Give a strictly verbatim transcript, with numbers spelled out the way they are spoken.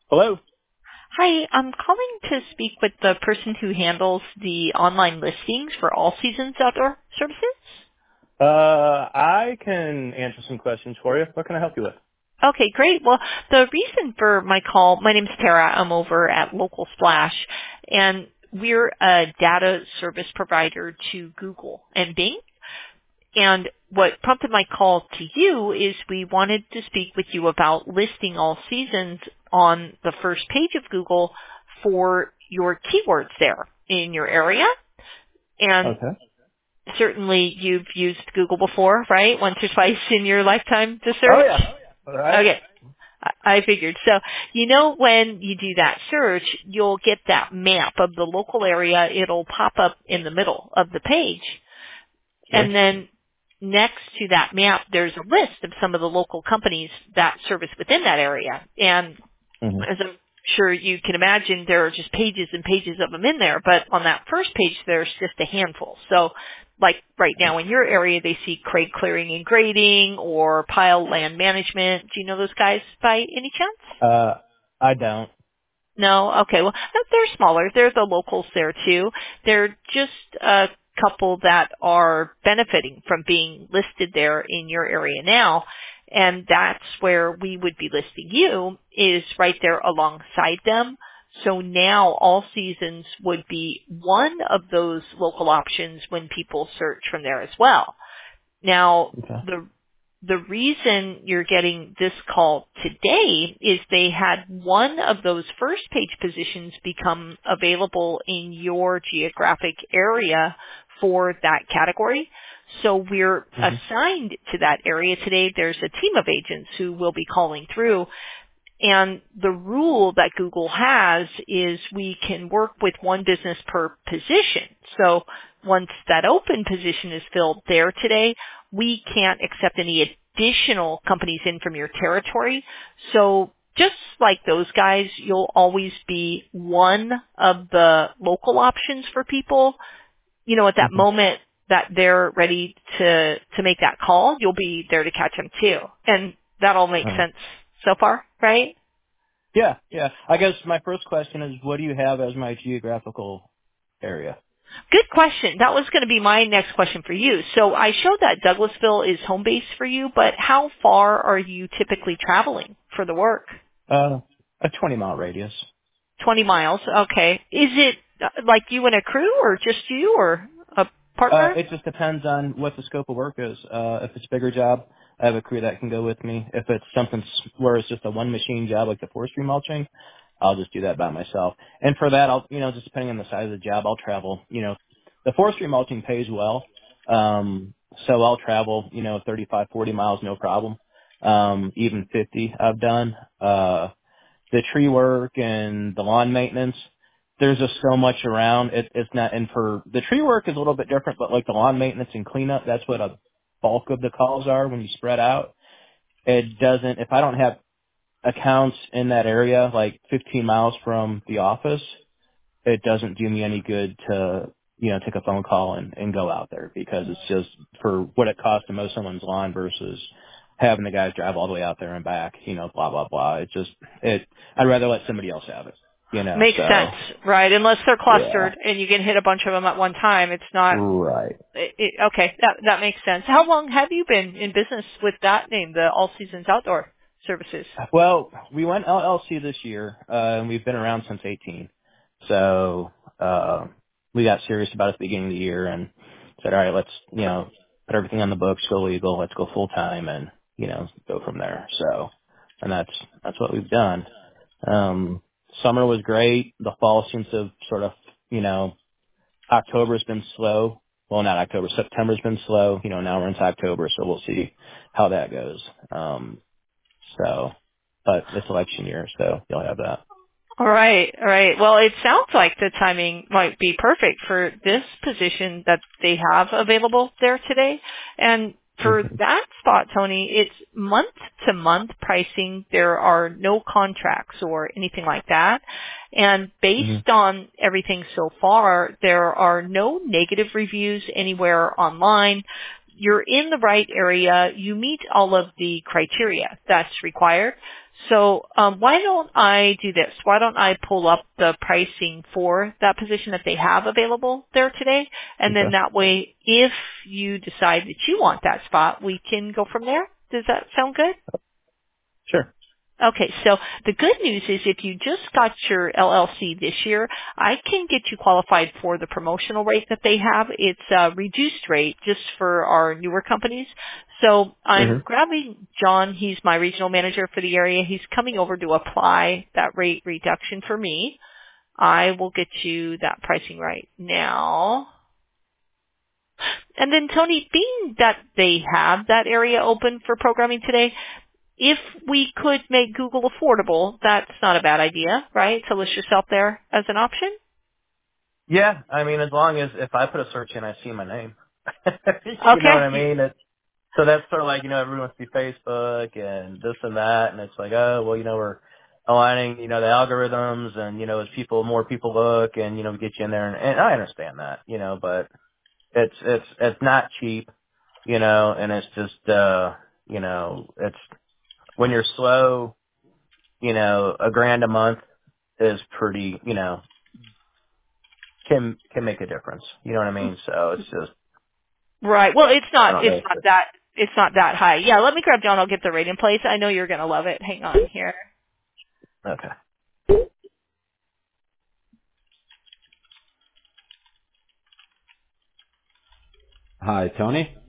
Hello. Hi, I'm calling to speak with the person who handles the online listings for All Seasons Outdoor Services. Uh, I can answer some questions for you. What can I help you with? Okay, great. Well, the reason for my call, my name's Tara. I'm over at Local Splash, and we're a data service provider to Google and Bing. And what prompted my call to you is we wanted to speak with you about listing All Seasons on the first page of Google for your keywords there in your area. And Okay. certainly you've used Google before, right? Once or twice in your lifetime to Oh search? yeah. All right. Okay. I I figured. So, you know, when you do that search, you'll get that map of the local area. It'll pop up in the middle of the page. Sure. And then next to that map, there's a list of some of the local companies that service within that area. And hmm as I'm sure you can imagine, there are just pages and pages of them in there. But on that first page, there's just a handful. So like right now in your area, they see crate clearing and grading or pile land management. Do you know those guys by any chance? Uh, I don't. No? Okay. Well, uh, they're smaller. They're the locals there too. They're just a couple that are benefiting from being listed there in your area now. And that's where we would be listing you is right there alongside them. So now All Seasons would be one of those local options when people search from there as well. Now, Okay. the the reason you're getting this call today is they had one of those first page positions become available in your geographic area for that category. So we're hmm assigned to that area today. There's a team of agents who will be calling through. And the rule that Google has is we can work with one business per position. So once that open position is filled there today, we can't accept any additional companies in from your territory. So just like those guys, you'll always be one of the local options for people. You know, at that hmm moment that they're ready to, to make that call, you'll be there to catch them too. And that all makes Uh, sense so far, right? yeah. Yeah. I guess my first question is, what do you have as my geographical area? Good question. That was going to be my next question for you. So I showed that Douglasville is home base for you, but how far are you typically traveling for the work? Uh, a twenty mile radius. twenty miles. Okay. Is it uh, like you and a crew or just you or a Uh, partner? it just depends on what the scope of work is. Uh, if it's a bigger job, I have a crew that can go with me. If it's something s- where it's just a one machine job like the forestry mulching, I'll just do that by myself. And for that, I'll, you know, just depending on the size of the job, I'll travel. You know, the forestry mulching pays well. Um, so I'll travel, you know, thirty-five, forty miles, no problem. Um, even fifty I've done. Uh, the tree work and the lawn maintenance, there's just so much around. It, it's not, and for the tree work is a little bit different, but like the lawn maintenance and cleanup, that's what a bulk of the calls are when you spread out. It doesn't, if I don't have accounts in that area, like fifteen miles from the office, it doesn't do me any good to, you know, take a phone call and, and go out there because it's just for what it costs to mow someone's lawn versus having the guys drive all the way out there and back, you know, blah, blah, blah. It just, it, I'd rather let somebody else have it, you know, Makes sense, so right? Unless they're yeah. clustered and you can hit a bunch of them at one time, it's not. Right. It, it, okay, that that makes sense. How long have you been in business with that name, the All Seasons Outdoor Services? Well, we went L L C this year, uh, and we've been around since eighteen. So, uh, we got serious about it at the beginning of the year and said, all right, let's, you know, put everything on the books, go legal, let's go full time and, you know, go from there. So, and that's, that's what we've done. Um, summer was great. The fall seems to have sort of, you know, October's been slow. Well, not October, September's been slow. You know, now we're into October, so we'll see how that goes. Um, so, but it's election year, so you'll have that. All right, all right. Well, it sounds like the timing might be perfect for this position that they have available there today. And for hmm that spot, Tony, it's month to month pricing. There are no contracts or anything like that. And hmm based on everything so far, there are no negative reviews anywhere online. You're in the right area. You meet all of the criteria that's required. So um, why don't I do this? Why don't I pull up the pricing for that position that they have available there today? And then Okay. that way, if you decide that you want that spot, we can go from there. Does that sound good? Sure. Okay, so the good news is if you just got your L L C this year, I can get you qualified for the promotional rate that they have. It's a reduced rate just for our newer companies. So I'm Mhm. grabbing John. He's my regional manager for the area. He's coming over to apply that rate reduction for me. I will get you that pricing right now. And then Tony, being that they have that area open for programming today, if we could make Google affordable, that's not a bad idea, right? To list yourself there as an option. Yeah, I mean, as long as if I put a search in, I see my name. You know what I Okay. mean? It, so that's sort of like, you know, everyone wants to be Facebook and this and that, and it's like, oh, well, you know, we're aligning, you know, the algorithms, and you know, as people, more people look, and you know, we get you in there, and, and I understand that, you know, but it's it's it's not cheap, you know, and it's just, uh, you know, it's when you're slow, you know, a grand a month is pretty, you know, can can make a difference. You know what I mean? So it's just, Right. Well, it's I not. don't It's know. If not it, that. It's not that high. Yeah. Let me grab John. I'll get the rate in place. I know you're gonna love it. Hang on here. okay. Hi, Tony.